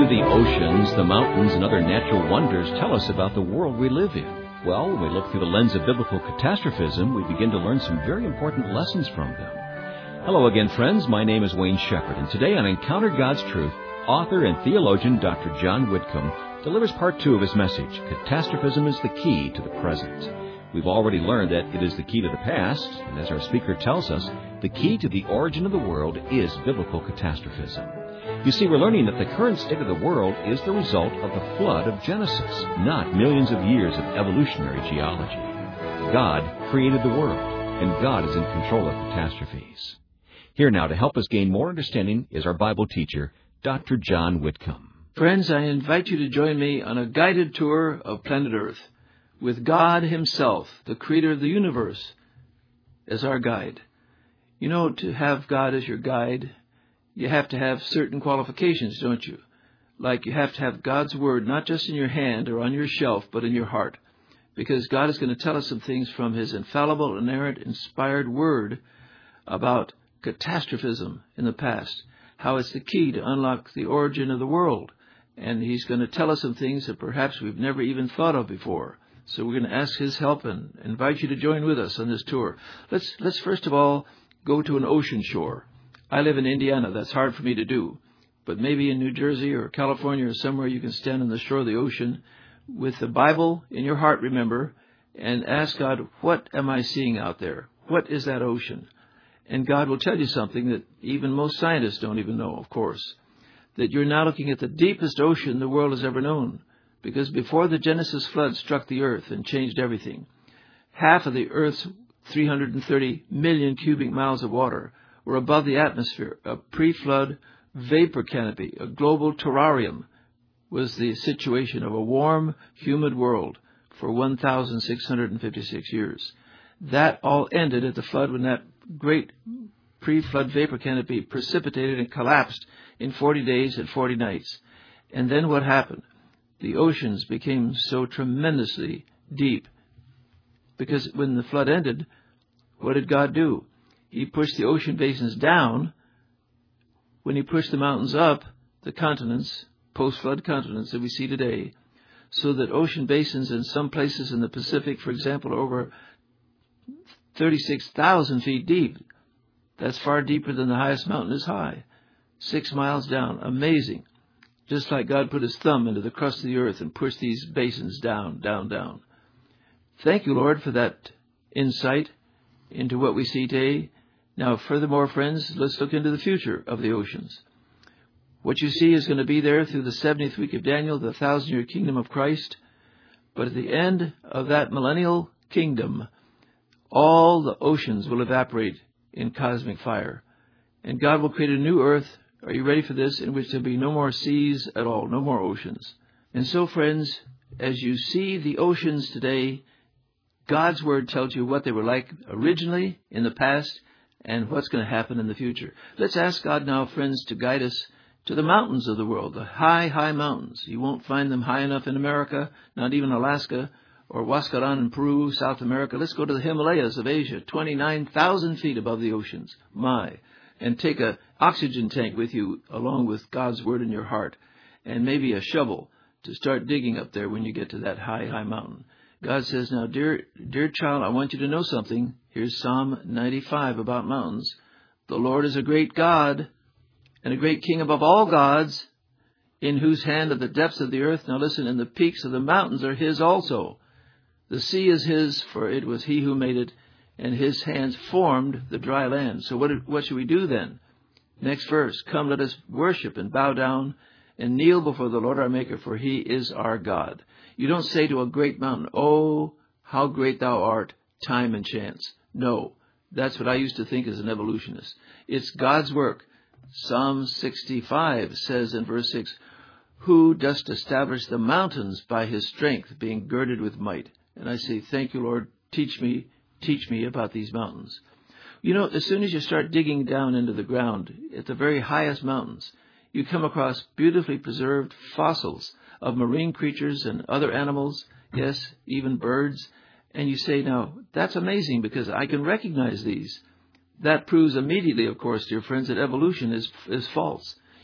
do the oceans, the mountains, and other natural wonders tell us about the world we live in? Well, when we look through the lens of biblical catastrophism, we begin to learn some very important lessons from them. Hello again, friends. My name is Wayne Shepherd, and today on Encounter God's Truth, author and theologian Dr. John Whitcomb delivers part 2 of his message, Catastrophism is the Key to the Present. We've already learned that it is the key to the past, and as our speaker tells us, the key to the origin of the world is biblical catastrophism. You see, we're learning that the current state of the world is the result of the flood of Genesis, not millions of years of evolutionary geology. God created the world, and God is in control of catastrophes. Here now to help us gain more understanding is our Bible teacher, Dr. John Whitcomb. Friends, I invite you to join me on a guided tour of planet Earth with God Himself, the Creator of the universe, as our guide. You know, to have God as your guide, you have to have certain qualifications, don't you? Like you have to have God's Word not just in your hand or on your shelf, but in your heart. Because God is going to tell us some things from His infallible, inerrant, inspired Word about catastrophism in the past, how it's the key to unlock the origin of the world. And He's going to tell us some things that perhaps we've never even thought of before. So we're going to ask His help and invite you to join with us on this tour. Let's first of all go to an ocean shore. I live in Indiana. That's hard for me to do. But maybe in New Jersey or California or somewhere you can stand on the shore of the ocean with the Bible in your heart, remember, and ask God, what am I seeing out there? What is that ocean? And God will tell you something that even most scientists don't even know, of course, that you're now looking at the deepest ocean the world has ever known. Because before the Genesis flood struck the earth and changed everything, half of the earth's 330 million cubic miles of water were above the atmosphere. A pre-flood vapor canopy, a global terrarium, was the situation of a warm, humid world for 1,656 years. That all ended at the flood when that great pre-flood vapor canopy precipitated and collapsed in 40 days and 40 nights. And then what happened? The oceans became so tremendously deep. Because when the flood ended, what did God do? He pushed the ocean basins down. When He pushed the mountains up, the continents, post-flood continents that we see today, so that ocean basins in some places in the Pacific, for example, are over 36,000 feet deep. That's far deeper than the highest mountain is high. 6 miles down. Amazing. Just like God put His thumb into the crust of the earth and pushed these basins down, down, down. Thank you, Lord, for that insight into what we see today. Now, furthermore, friends, let's look into the future of the oceans. What you see is going to be there through the 70th week of Daniel, the 1,000-year kingdom of Christ. But at the end of that millennial kingdom, all the oceans will evaporate in cosmic fire. And God will create a new earth. Are you ready for this? In which there will be no more seas at all, no more oceans. And so, friends, as you see the oceans today, God's Word tells you what they were like originally in the past and what's going to happen in the future. Let's ask God now, friends, to guide us to the mountains of the world, the high, high mountains. You won't find them high enough in America, not even Alaska, or Huascaran in Peru, South America. Let's go to the Himalayas of Asia, 29,000 feet above the oceans. And take an oxygen tank with you along with God's Word in your heart and maybe a shovel to start digging up there when you get to that high, high mountain. God says, now, dear child, I want you to know something. Here's Psalm 95 about mountains. The Lord is a great God and a great King above all gods, in whose hand are the depths of the earth. Now listen, and the peaks of the mountains are His also. The sea is His, for it was He who made it, and His hands formed the dry land. So what should we do then? Next verse, come, let us worship and bow down and kneel before the Lord our Maker, for He is our God. You don't say to a great mountain, oh, how great thou art, time and chance. No, that's what I used to think as an evolutionist. It's God's work. Psalm 65 says in verse 6, who dost establish the mountains by His strength, being girded with might. And I say, thank you, Lord, teach me about these mountains. You know, as soon as you start digging down into the ground at the very highest mountains, you come across beautifully preserved fossils of marine creatures and other animals, yes, even birds. And you say, now, that's amazing because I can recognize these. That proves immediately, of course, dear friends, that evolution is false.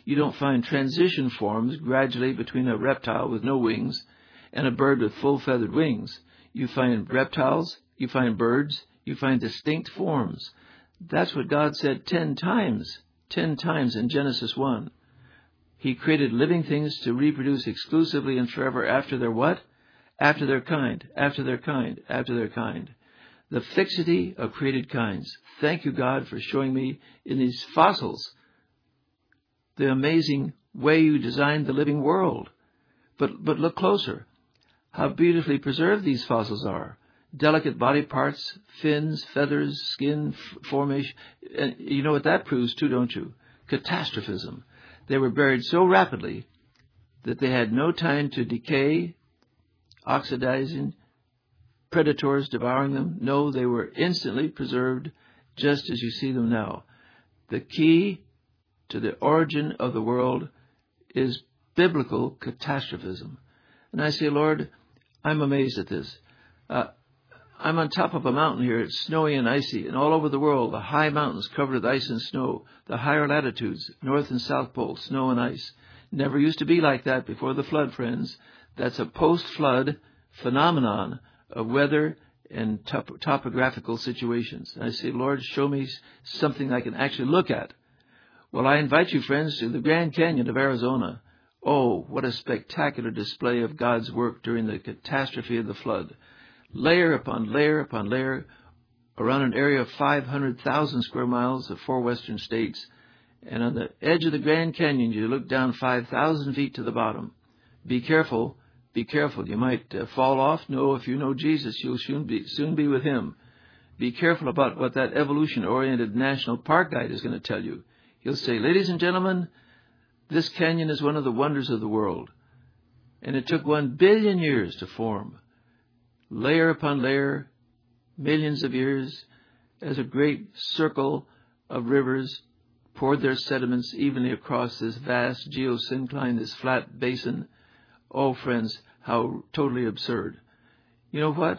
You don't find transition forms gradually between a reptile with no wings and a bird with full feathered wings. You find reptiles, you find birds, you find distinct forms. That's what God said 10 times in Genesis 1. He created living things to reproduce exclusively and forever after their what? After their kind, after their kind, after their kind. The fixity of created kinds. Thank you, God, for showing me in these fossils the amazing way you designed the living world. But look closer. How beautifully preserved these fossils are. Delicate body parts, fins, feathers, skin, formation. And you know what that proves too, don't you? Catastrophism. They were buried so rapidly that they had no time to decay, oxidizing, predators devouring them. No, they were instantly preserved just as you see them now. The key to the origin of the world is biblical catastrophism. And I say, Lord, I'm amazed at this. I'm on top of a mountain here. It's snowy and icy. And all over the world, the high mountains covered with ice and snow. The higher latitudes, North and South Pole, snow and ice. Never used to be like that before the flood, friends. That's a post-flood phenomenon of weather and topographical situations. And I say, Lord, show me something I can actually look at. Well, I invite you, friends, to the Grand Canyon of Arizona. Oh, what a spectacular display of God's work during the catastrophe of the flood. Layer upon layer upon layer around an area of 500,000 square miles of 4 western states. And on the edge of the Grand Canyon, you look down 5,000 feet to the bottom. Be careful. Be careful. You might fall off. No, if you know Jesus, you'll soon be with him. Be careful about what that evolution-oriented national park guide is going to tell you. He'll say, ladies and gentlemen, this canyon is one of the wonders of the world. And it took 1 billion years to form. Layer upon layer, millions of years, as a great circle of rivers poured their sediments evenly across this vast geosyncline, this flat basin. Oh, friends, how totally absurd. You know what?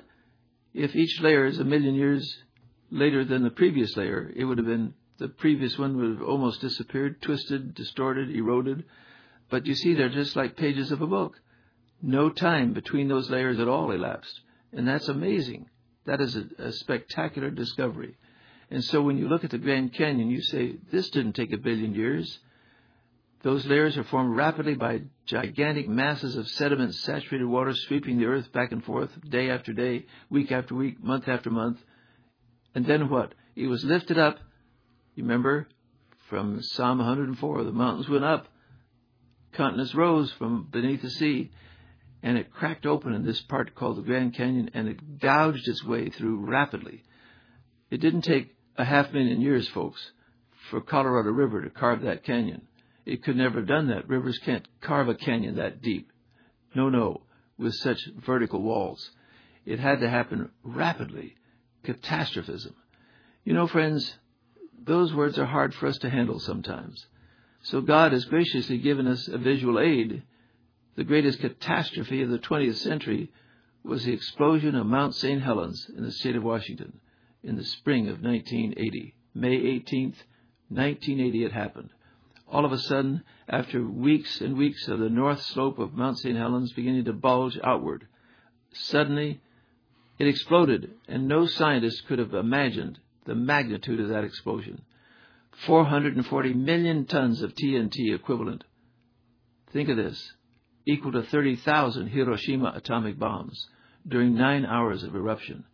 If each layer is 1 million years later than the previous layer, it would have been, the previous one would have almost disappeared, twisted, distorted, eroded. But you see, they're just like pages of a book. No time between those layers at all elapsed. And that's amazing. That is a spectacular discovery. And so when you look at the Grand Canyon, you say, this didn't take 1 billion years. Those layers are formed rapidly by gigantic masses of sediment, saturated water sweeping the earth back and forth, day after day, week after week, month after month. And then what? It was lifted up. You remember from Psalm 104, the mountains went up, continents rose from beneath the sea, and it cracked open in this part called the Grand Canyon, and it gouged its way through rapidly. It didn't take 500,000 years, folks, for Colorado River to carve that canyon. It could never have done that. Rivers can't carve a canyon that deep. No, with such vertical walls. It had to happen rapidly. Catastrophism. You know, friends, those words are hard for us to handle sometimes. So God has graciously given us a visual aid. The greatest catastrophe of the 20th century was the explosion of Mount St. Helens in the state of Washington in the spring of 1980. May 18th, 1980 it happened. All of a sudden, after weeks and weeks of the north slope of Mount St. Helens beginning to bulge outward, suddenly it exploded, and no scientist could have imagined the magnitude of that explosion. 440 million tons of TNT equivalent. Think of this. Equal to 30,000 Hiroshima atomic bombs during 9 hours of eruption.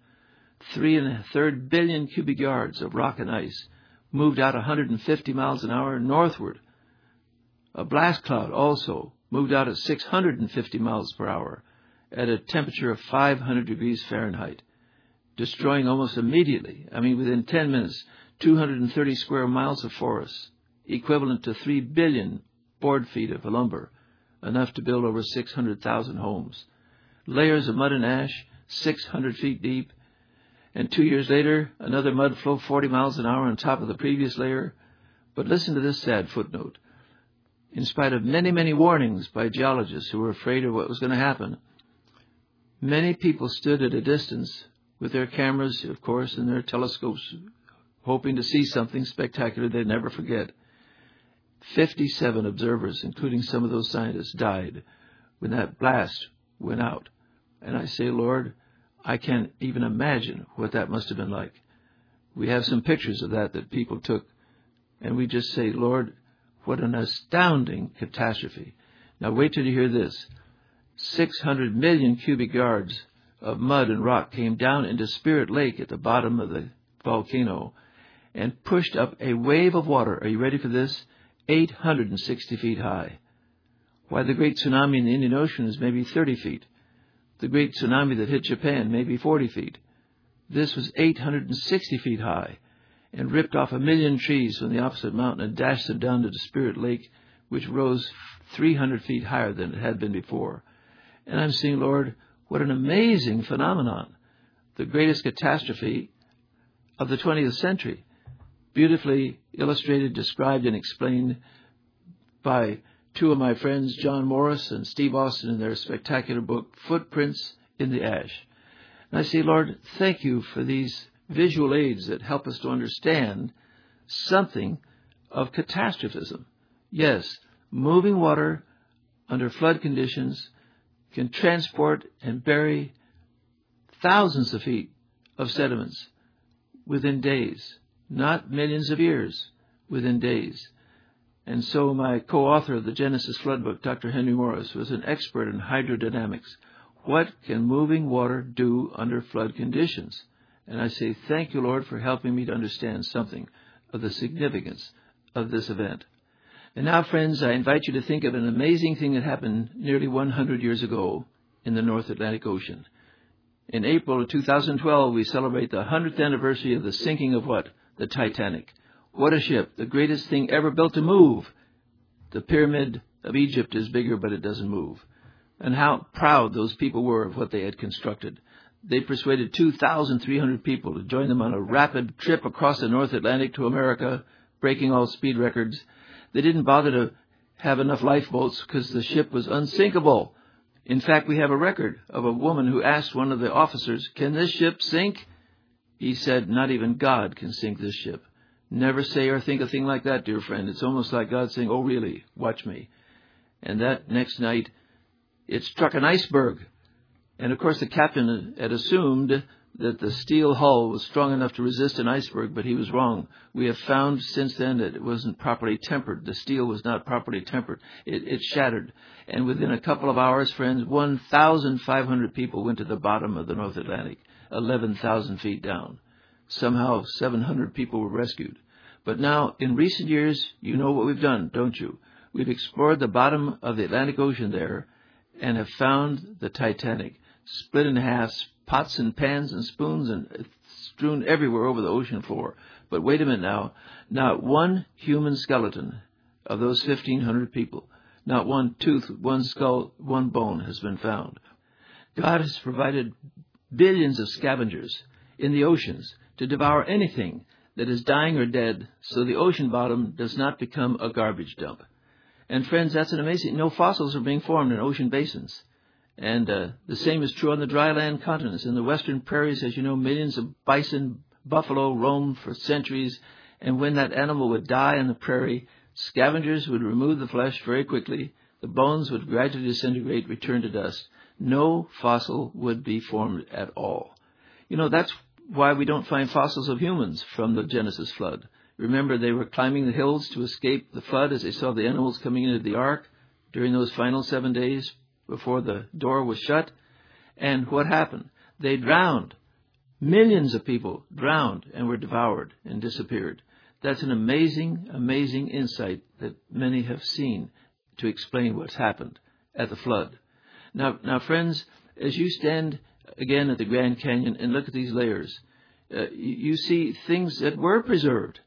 3.3 billion cubic yards of rock and ice moved out 150 miles an hour northward. A blast cloud also moved out at 650 miles per hour at a temperature of 500 degrees Fahrenheit, destroying almost immediately, within 10 minutes, 230 square miles of forests, equivalent to 3 billion board feet of lumber, enough to build over 600,000 homes. Layers of mud and ash, 600 feet deep, and 2 years later, another mud flow 40 miles an hour on top of the previous layer. But listen to this sad footnote. In spite of many, many warnings by geologists who were afraid of what was going to happen, many people stood at a distance with their cameras, of course, and their telescopes, hoping to see something spectacular they'd never forget. 57 observers, including some of those scientists, died when that blast went out. And I say, Lord, I can't even imagine what that must have been like. We have some pictures of that people took, and we just say, Lord, what an astounding catastrophe. Now wait till you hear this. 600 million cubic yards of mud and rock came down into Spirit Lake at the bottom of the volcano and pushed up a wave of water. Are you ready for this? 860 feet high. Why, the great tsunami in the Indian Ocean is maybe 30 feet. The great tsunami that hit Japan, maybe 40 feet. This was 860 feet high and ripped off 1 million trees from the opposite mountain and dashed them down to the Spirit Lake, which rose 300 feet higher than it had been before. And I'm saying, Lord, what an amazing phenomenon. The greatest catastrophe of the 20th century. Beautifully illustrated, described, and explained by two of my friends, John Morris and Steve Austin, in their spectacular book, Footprints in the Ash. And I say, Lord, thank you for these visual aids that help us to understand something of catastrophism. Yes, moving water under flood conditions can transport and bury thousands of feet of sediments within days, not millions of years, within days. And so my co-author of the Genesis Flood book, Dr. Henry Morris, was an expert in hydrodynamics. What can moving water do under flood conditions? And I say, thank you, Lord, for helping me to understand something of the significance of this event. And now, friends, I invite you to think of an amazing thing that happened nearly 100 years ago in the North Atlantic Ocean. In April of 2012, we celebrate the 100th anniversary of the sinking of what? The Titanic. What a ship, the greatest thing ever built to move. The Pyramid of Egypt is bigger, but it doesn't move. And how proud those people were of what they had constructed. They persuaded 2,300 people to join them on a rapid trip across the North Atlantic to America, breaking all speed records. They didn't bother to have enough lifeboats because the ship was unsinkable. In fact, we have a record of a woman who asked one of the officers, "Can this ship sink?" He said, "Not even God can sink this ship." Never say or think a thing like that, dear friend. It's almost like God saying, "Oh, really? Watch me." And that next night, it struck an iceberg. And, of course, the captain had assumed that the steel hull was strong enough to resist an iceberg, but he was wrong. We have found since then that it wasn't properly tempered. The steel was not properly tempered. It shattered. And within a couple of hours, friends, 1,500 people went to the bottom of the North Atlantic, 11,000 feet down. Somehow 700 people were rescued. But now, in recent years, you know what we've done, don't you? We've explored the bottom of the Atlantic Ocean there and have found the Titanic, split in half, pots and pans and spoons and strewn everywhere over the ocean floor. But wait a minute now. Not one human skeleton of those 1,500 people, not one tooth, one skull, one bone has been found. God has provided billions of scavengers in the oceans to devour anything that is dying or dead, so the ocean bottom does not become a garbage dump. And friends, that's an amazing, no fossils are being formed in ocean basins. And the same is true on the dry land continents. In the western prairies, as you know, millions of bison, buffalo roamed for centuries. And when that animal would die on the prairie, scavengers would remove the flesh very quickly. The bones would gradually disintegrate, return to dust. No fossil would be formed at all. You know, that's why we don't find fossils of humans from the Genesis flood. Remember, they were climbing the hills to escape the flood as they saw the animals coming into the ark during those final 7 days before the door was shut. And what happened? They drowned. Millions of people drowned and were devoured and disappeared. That's an amazing, amazing insight that many have seen to explain what's happened at the flood. Now, friends, as you stand again at the Grand Canyon and look at these layers, you see things that were preserved.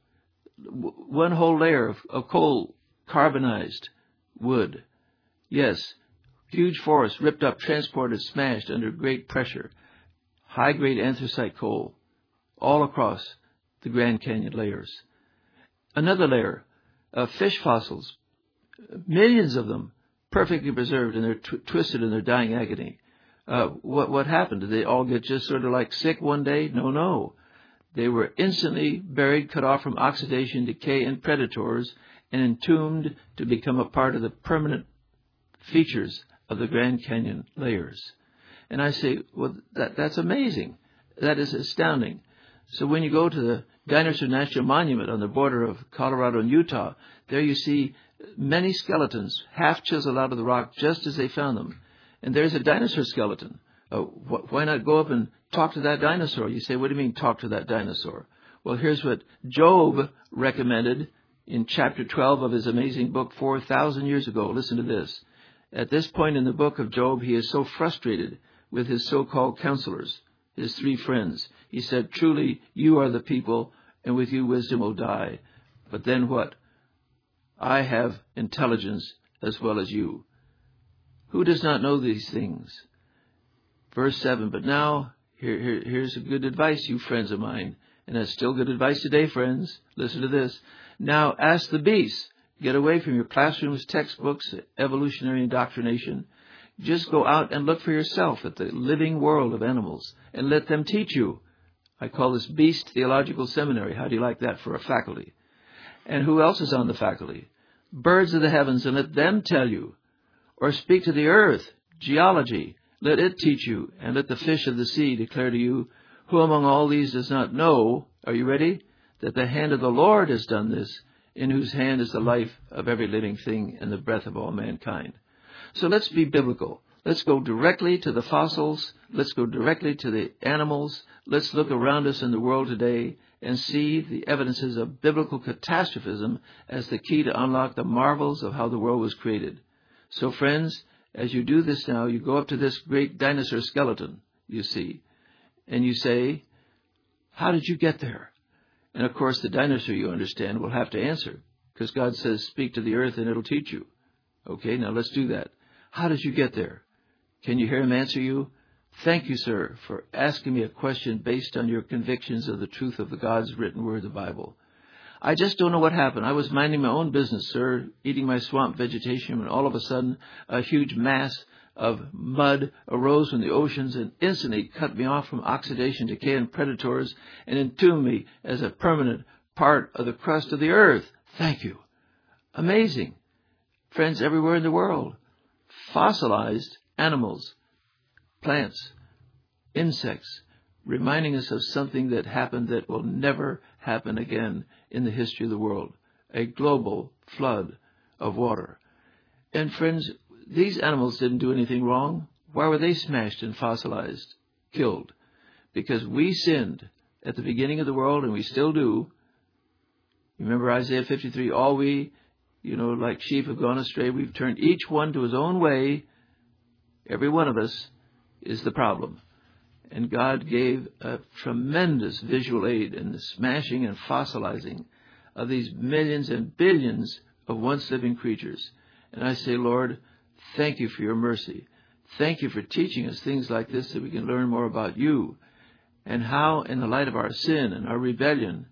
One whole layer of coal, carbonized wood. Yes, huge forests ripped up, transported, smashed under great pressure. High-grade anthracite coal all across the Grand Canyon layers. Another layer of fish fossils, millions of them, perfectly preserved, and they're twisted in their dying agony. What happened? Did they all get just sort of like sick one day? No. They were instantly buried, cut off from oxidation, decay, and predators, and entombed to become a part of the permanent features of the Grand Canyon layers. And I say, well, that's amazing. That is astounding. So when you go to the Dinosaur National Monument on the border of Colorado and Utah, there you see many skeletons, half chiseled out of the rock just as they found them. And there's a dinosaur skeleton. Why not go up and talk to that dinosaur? You say, what do you mean talk to that dinosaur? Well, here's what Job recommended in chapter 12 of his amazing book 4,000 years ago. Listen to this. At this point in the book of Job, he is so frustrated with his so-called counselors, his three friends. He said, truly, you are the people, and with you wisdom will die. But then what? I have intelligence as well as you. Who does not know these things? Verse 7, but now, here's a good advice, you friends of mine. And that's still good advice today, friends. Listen to this. Now ask the beasts. Get away from your classrooms, textbooks, evolutionary indoctrination. Just go out and look for yourself at the living world of animals and let them teach you. I call this Beast Theological Seminary. How do you like that for a faculty? And who else is on the faculty? Birds of the heavens, and let them tell you. Or speak to the earth, geology. Let it teach you, and let the fish of the sea declare to you, who among all these does not know, are you ready? That the hand of the Lord has done this, in whose hand is the life of every living thing and the breath of all mankind. So let's be biblical. Let's go directly to the fossils. Let's go directly to the animals. Let's look around us in the world today and see the evidences of biblical catastrophism as the key to unlock the marvels of how the world was created. So friends, as you do this now, you go up to this great dinosaur skeleton, you see, and you say, how did you get there? And of course, the dinosaur, you understand, will have to answer, because God says, speak to the earth and it'll teach you. Okay, now let's do that. How did you get there? Can you hear him answer you? Thank you, sir, for asking me a question based on your convictions of the truth of the God's written word, the Bible. I just don't know what happened. I was minding my own business, sir, eating my swamp vegetation, when all of a sudden a huge mass of mud arose from the oceans and instantly cut me off from oxidation, decay, and predators and entombed me as a permanent part of the crust of the earth. Thank you. Amazing. Friends everywhere in the world, fossilized animals, plants, insects, reminding us of something that happened that will never happen again in the history of the world, a global flood of water. And friends, these animals didn't do anything wrong. Why were they smashed and fossilized, killed? Because we sinned at the beginning of the world, and we still do. Remember Isaiah 53, all we, like sheep have gone astray. We've turned each one to his own way. Every one of us is the problem. And God gave a tremendous visual aid in the smashing and fossilizing of these millions and billions of once living creatures. And I say, Lord, thank you for your mercy. Thank you for teaching us things like this so we can learn more about you and how, in the light of our sin and our rebellion,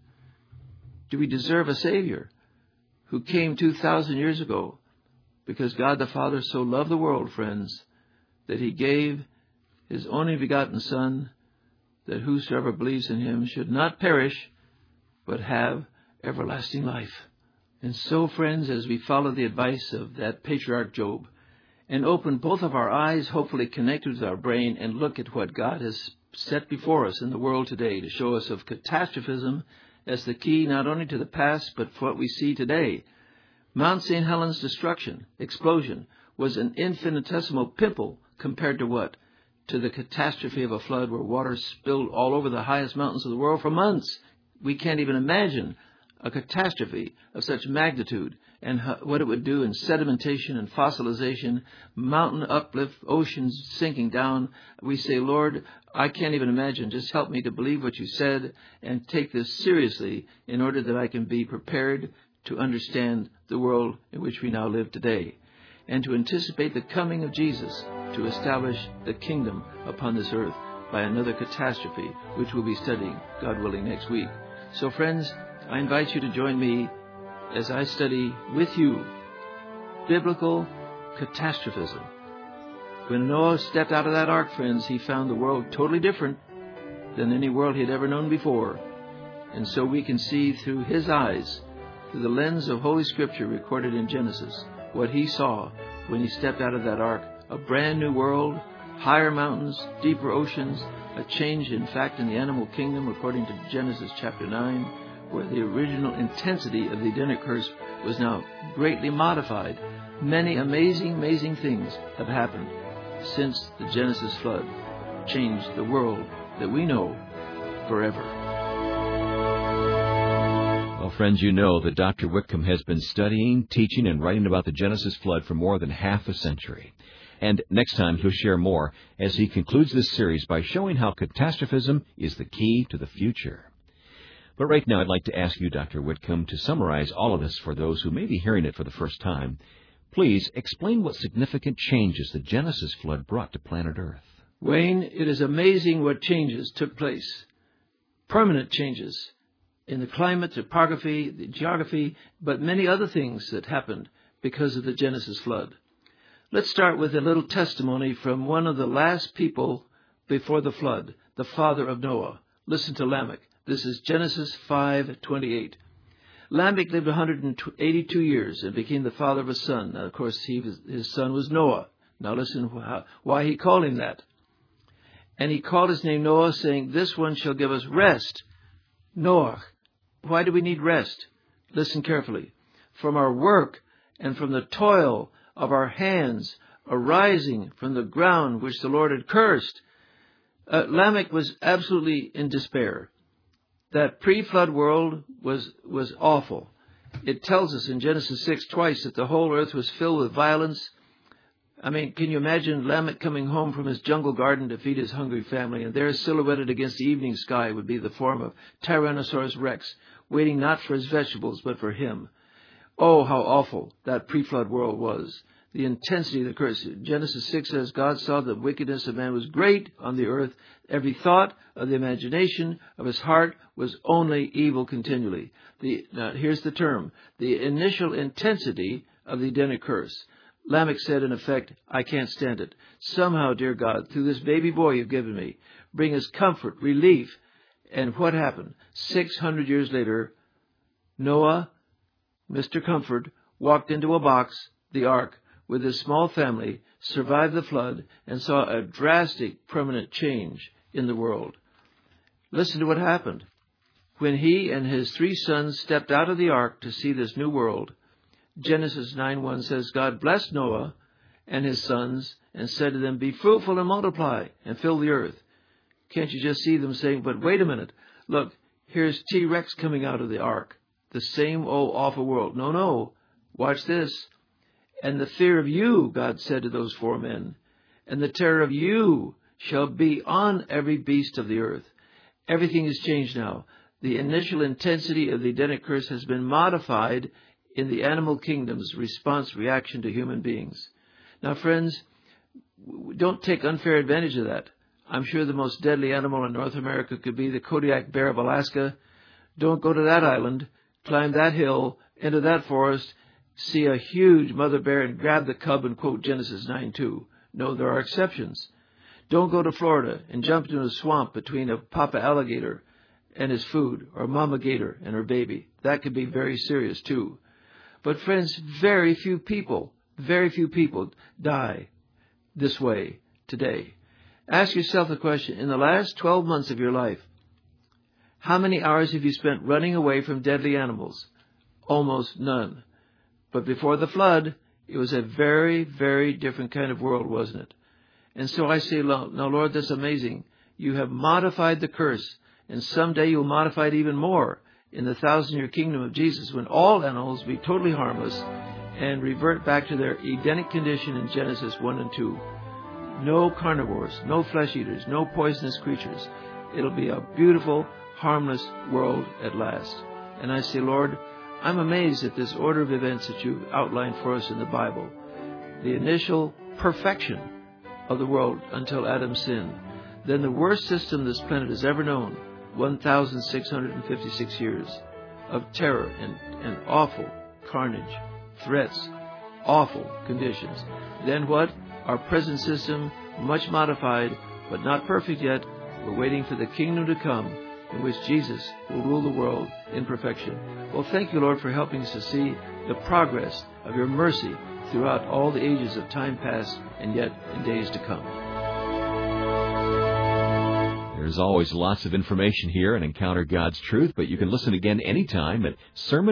do we deserve a Savior who came 2,000 years ago, because God the Father so loved the world, friends, that he gave his only begotten Son, that whosoever believes in him should not perish, but have everlasting life. And so, friends, as we follow the advice of that patriarch Job, and open both of our eyes, hopefully connected with our brain, and look at what God has set before us in the world today to show us of catastrophism as the key not only to the past, but for what we see today. Mount St. Helens destruction, explosion, was an infinitesimal pimple compared to what? To the catastrophe of a flood where water spilled all over the highest mountains of the world for months. We can't even imagine a catastrophe of such magnitude and what it would do in sedimentation and fossilization, mountain uplift, oceans sinking down. We say, Lord, I can't even imagine. Just help me to believe what you said and take this seriously in order that I can be prepared to understand the world in which we now live today and to anticipate the coming of Jesus to establish the kingdom upon this earth by another catastrophe, which we'll be studying, God willing, next week. So, friends, I invite you to join me as I study with you biblical catastrophism. When Noah stepped out of that ark, friends, he found the world totally different than any world he had ever known before. And so we can see through his eyes, through the lens of Holy Scripture recorded in Genesis, what he saw when he stepped out of that ark. A brand new world, higher mountains, deeper oceans, a change, in fact, in the animal kingdom, according to Genesis chapter 9, where the original intensity of the Edenic curse was now greatly modified. Many amazing, amazing things have happened since the Genesis flood changed the world that we know forever. Well, friends, you know that Dr. Whitcomb has been studying, teaching, and writing about the Genesis flood for more than half a century. And next time he'll share more as he concludes this series by showing how catastrophism is the key to the future. But right now I'd like to ask you, Dr. Whitcomb, to summarize all of this for those who may be hearing it for the first time. Please explain what significant changes the Genesis flood brought to planet Earth. Wayne, it is amazing what changes took place. Permanent changes in the climate, topography, the geography, but many other things that happened because of the Genesis flood. Let's start with a little testimony from one of the last people before the flood, the father of Noah. Listen to Lamech. This is Genesis 5:28. Lamech lived 182 years and became the father of a son. Now, of course, his son was Noah. Now listen why he called him that. And he called his name Noah, saying, "This one shall give us rest." Noah. Why do we need rest? Listen carefully. From our work and from the toil of our hands arising from the ground which the Lord had cursed. Lamech was absolutely in despair. That pre-flood world was awful. It tells us in Genesis 6 twice that the whole earth was filled with violence. I mean, can you imagine Lamech coming home from his jungle garden to feed his hungry family, and there silhouetted against the evening sky would be the form of Tyrannosaurus Rex, waiting not for his vegetables but for him. Oh, how awful that pre-flood world was. The intensity of the curse. Genesis 6 says, God saw the wickedness of man was great on the earth. Every thought of the imagination of his heart was only evil continually. Now, here's the term. The initial intensity of the Edenic curse. Lamech said, in effect, I can't stand it. Somehow, dear God, through this baby boy you've given me, bring us comfort, relief. And what happened? 600 years later, Noah, Mr. Comfort, walked into a box, the ark, with his small family, survived the flood, and saw a drastic, permanent change in the world. Listen to what happened. When he and his 3 sons stepped out of the ark to see this new world, Genesis 9:1 says, God blessed Noah and his sons and said to them, be fruitful and multiply and fill the earth. Can't you just see them saying, but wait a minute, look, here's T-Rex coming out of the ark. The same old awful world. No, watch this. And the fear of you, God said to those 4 men, and the terror of you shall be on every beast of the earth. Everything has changed now. The initial intensity of the Edenic curse has been modified in the animal kingdom's reaction to human beings. Now, friends, don't take unfair advantage of that. I'm sure the most deadly animal in North America could be the Kodiak bear of Alaska. Don't go to that island, climb that hill, into that forest, see a huge mother bear and grab the cub and quote Genesis 9:2. No, there are exceptions. Don't go to Florida and jump into a swamp between a papa alligator and his food, or mama gator and her baby. That could be very serious too. But friends, very few people die this way today. Ask yourself the question, in the last 12 months of your life, how many hours have you spent running away from deadly animals? Almost none. But before the flood, it was a very, very different kind of world, wasn't it? And so I say, now, Lord, that's amazing. You have modified the curse, and someday you'll modify it even more in the 1,000-year kingdom of Jesus, when all animals will be totally harmless and revert back to their Edenic condition in Genesis 1 and 2. No carnivores, no flesh eaters, no poisonous creatures. It'll be a beautiful, harmless world at last. And I say, Lord, I'm amazed at this order of events that you've outlined for us in the Bible. The initial perfection of the world until Adam sinned. Then the worst system this planet has ever known, 1,656 years of terror and awful carnage, threats, awful conditions. Then what? Our present system, much modified, but not perfect yet. We're waiting for the kingdom to come in which Jesus will rule the world in perfection. Well, thank you, Lord, for helping us to see the progress of your mercy throughout all the ages of time past and yet in days to come. There's always lots of information here and Encounter God's Truth, but you can listen again anytime at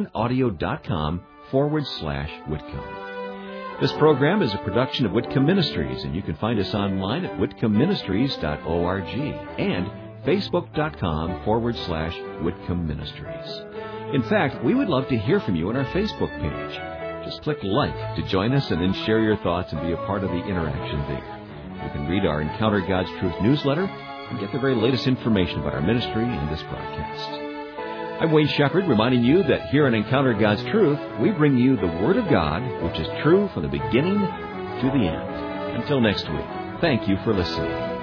sermonaudio.com/Whitcomb. This program is a production of Whitcomb Ministries, and you can find us online at whitcombministries.org and facebook.com/Whitcomb Ministries. In fact, we would love to hear from you on our Facebook page. Just click like to join us and then share your thoughts and be a part of the interaction there. You can read our Encounter God's Truth newsletter and get the very latest information about our ministry and this broadcast. I'm Wayne Shepherd, reminding you that here in Encounter God's Truth, we bring you the Word of God, which is true from the beginning to the end. Until next week, thank you for listening.